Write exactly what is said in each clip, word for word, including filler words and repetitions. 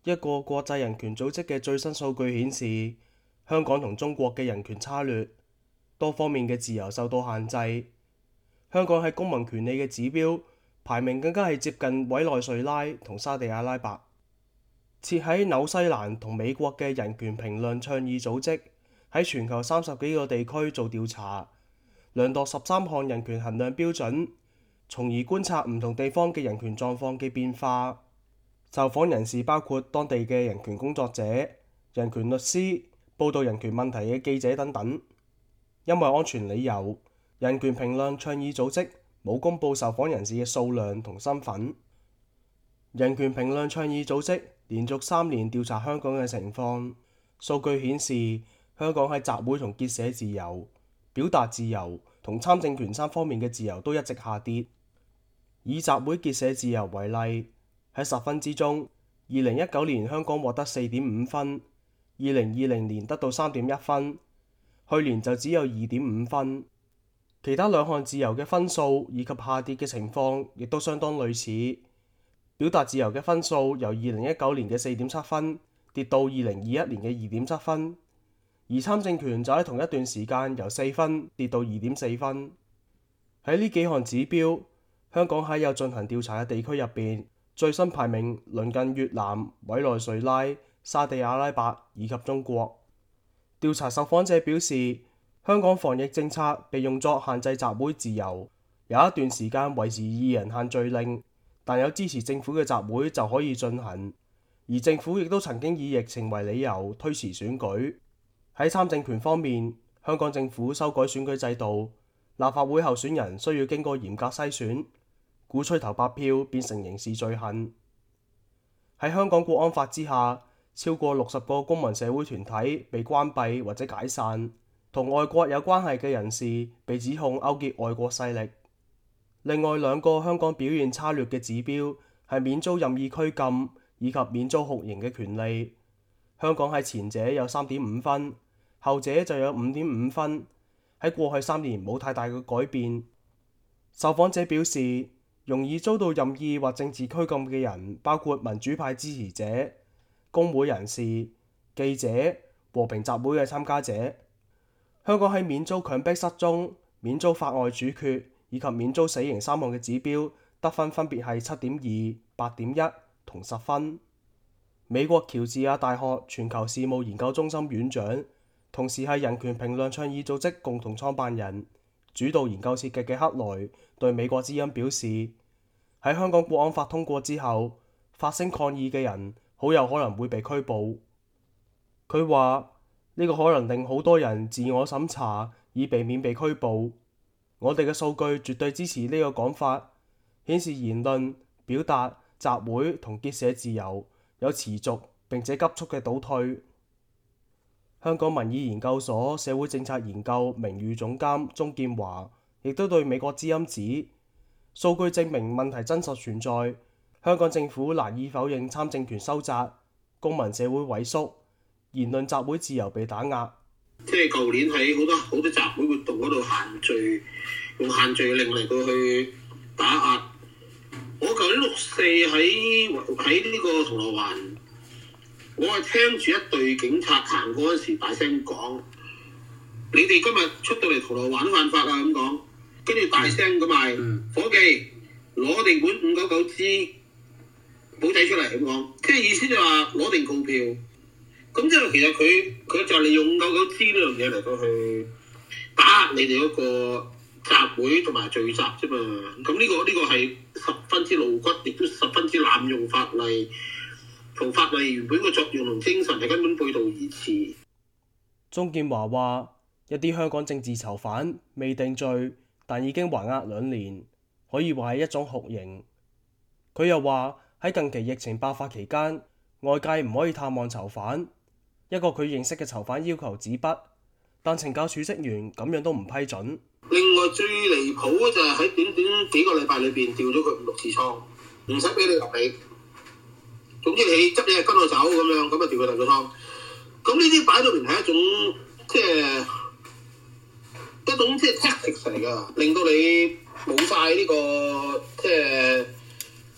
一個國際人權組織嘅最新數據顯示，香港同中國嘅人權差劣，多方面嘅自由受到限制。香港喺公民權利嘅指標排名更加係接近委內瑞拉同沙地阿拉伯。設喺紐西蘭同美國嘅人權評論倡議組織喺全球三十幾個地區做調查，量度十三項人權衡量標準，從而觀察唔同地方嘅人權狀況嘅變化。受訪人士包括當地嘅人權工作者、人權律師、報導人權問題嘅記者等等。因為安全理由，人權評論倡議組織冇公佈受訪人士嘅數量同身份。人權評論倡議組織連續三年調查香港嘅情況，數據顯示香港喺集會同結社自由、表達自由同參政權三方面嘅自由都一直下跌。以集會結社自由為例，喺十分之中，二零一九年香港獲得四點五分，二零二零年得到三點一分，去年就只有二點五分。其他兩項自由嘅分數以及下跌嘅情況亦都相當類似。表達自由嘅分數由二零一九年嘅四點七分跌到二零二一年嘅二點七分，而參政權就喺同一段時間由四分跌到二點四分。喺呢幾項指標，香港喺有進行調查嘅地區入邊，最新排名鄰近越南、委內瑞拉、沙地阿拉伯以及中國。調查受訪者表示，香港防疫政策被用作限制集會自由，有一段時間維持二人限聚令，但有支持政府嘅集會就可以進行，而政府亦都曾經以疫情為理由推遲選舉。喺參政權方面，香港政府修改選舉制度，立法會候選人需要經過嚴格篩選，鼓吹投白票變成刑事罪行。喺香港國安法之下，超過六十個公民社會團體被關閉或者解散，同外國有關係嘅人士被指控勾結外國勢力。另外兩個香港表現差劣嘅指標係免遭任意拘禁以及免遭酷刑嘅權利。香港喺前者有三點五分，後者就有五點五分。喺過去三年冇太大嘅改變。受訪者表示，容易遭到任意或政治拘禁嘅人包括民主派支持者、工會人士、記者、和平集會嘅參加者。香港喺免遭強迫失蹤、免遭法外處決以及免遭死刑三項嘅指標得分分別係七點二、八點一同十分。美國喬治亞大學全球事務研究中心院長，同時係人權評論倡議組織共同創辦人、主導研究設計嘅克萊對美國之音表示，喺香港國安法通過之後，發聲抗議嘅人好有可能會被拘捕。佢話呢個可能令好多人自我審查，以避免被拘捕。我哋嘅數據絕對支持呢個講法，顯示言論、表達、集會同結社自由有持續並且急速嘅倒退。香港民意研究所社會政策研究名譽總監鍾劍華亦都對美國之音指，數據證明問題真實存在，香港政府難以否認參政權收窄、公民社會萎縮、言論集會自由被打壓。 即係舊年喺好多好多集會活動嗰度限聚，用限聚令嚟到去打壓。我舊年六四喺喺呢個銅鑼灣，我係聽住一隊警察行過嗰時大聲講：你哋今日出到嚟銅鑼灣都犯法啊！咁講，跟住大聲咁嗌：伙計攞定本五九九支簿仔出嚟咁講，即係意思就話攞定告票。咁即係其實佢佢就係利用五九九支呢樣嘢嚟到去打壓你哋嗰個集會同埋聚集啫嘛。咁呢個呢個係十分之露骨，亦都十分之濫用法例，同法例原本嘅作用同精神係根本背道而馳。 鍾劍華話：一啲香港政治囚犯未定罪，但已經還押兩年，可以話係一種酷刑。佢又話喺近期疫情爆發期間，外界唔可以探望囚犯。一個佢認識嘅囚犯要求紙筆，但懲教處職員咁樣都唔批准。 另外最離譜嘅就係喺短短幾個禮拜裏邊調咗佢五六次倉，唔使俾你入嚟。總之你執嘢跟我走咁樣，咁啊調佢第二個倉。咁呢啲擺到明係一種即係一種即係 tactics 嚟㗎，令到你冇晒呢個即係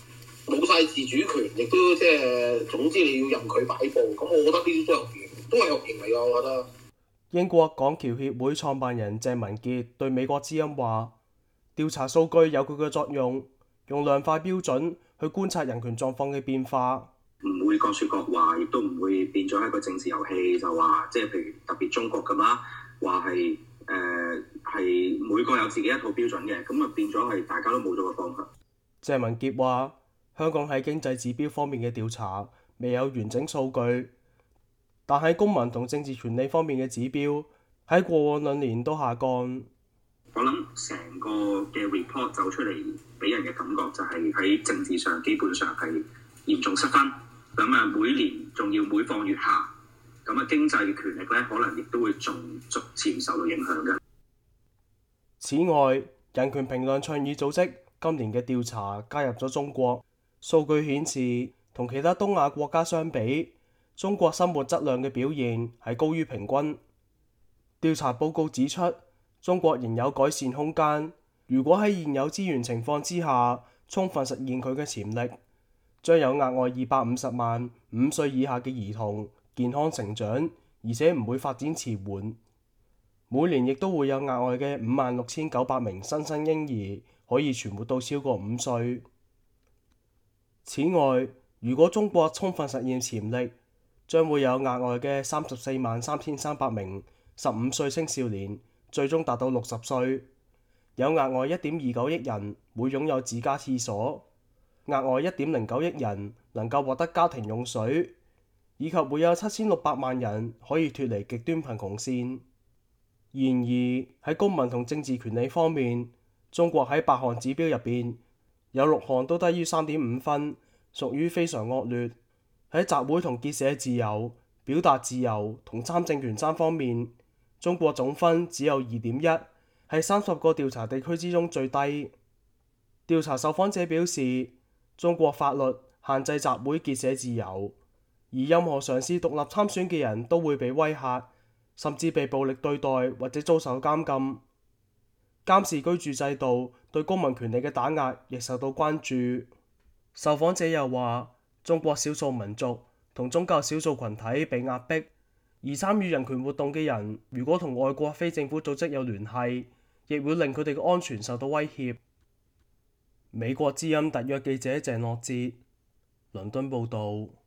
冇晒自主權，亦都即係總之你要任佢擺布。咁我覺得呢啲都係酷刑，都係酷刑嚟㗎。我覺得英國港僑協會創辦人鄭文傑對美國之音話：調查數據有佢嘅作用，用量化標準去觀察人權狀況嘅變化， 唔會各説各話，亦都唔會變咗一個政治遊戲，就話即係譬如特別中國咁啦，話係誒係每個有自己一套標準嘅，咁啊變咗係大家都冇咗個方向。 鄭文傑話：香港喺經濟指標方面嘅調查未有完整數據，但喺公民同政治權利方面嘅指標喺過往兩年都下降。 我諗成個嘅 report 走出嚟，俾人嘅感覺就係喺政治上基本上係嚴重失分，咁啊每年仲要每況愈下，咁啊經濟權力咧可能亦都會仲逐漸受到影響嘅。 此外，人權評論倡議組織今年嘅調查加入咗中國，數據顯示同其他東亞國家相比，中國生活質量嘅表現係高於平均。調查報告指出，中國仍有改善空間。如果喺現有資源情況之下，充分實現佢嘅潛力，將有額外二百五十萬五歲以下嘅兒童健康成長，而且唔會發展遲緩。每年亦都會有額外嘅五萬六千九百名新生嬰兒可以存活到超過五歲。此外，如果中國充分實現潛力，將會有額外嘅三十四萬三千三百名十五歲青少年最終達到六十歲，有額外一點二九億人會擁有自家廁所，額外一點零九億人能夠獲得家庭用水，以及會有七千六百萬人可以脫離極端貧窮線。然而喺公民同政治權利方面，中國喺八項指標入邊有六項都低於三點五分，屬於非常惡劣。喺集會同結社自由、表達自由同參政權三方面，中國總分只有二點一，係三十個調查地區之中最低。調查受訪者表示，中國法律限制集會結社自由，而任何嘗試獨立參選嘅人都會被威嚇，甚至被暴力對待或者遭受監禁。監視居住制度對公民權利嘅打壓亦受到關注。受訪者又話，中國少數民族同宗教少數群體被壓迫，而參與人權活動嘅人如果同外國非政府組織有聯繫，亦會令佢哋嘅安全受到威脅。美國之音特約記者鄭樂哲，倫敦報導。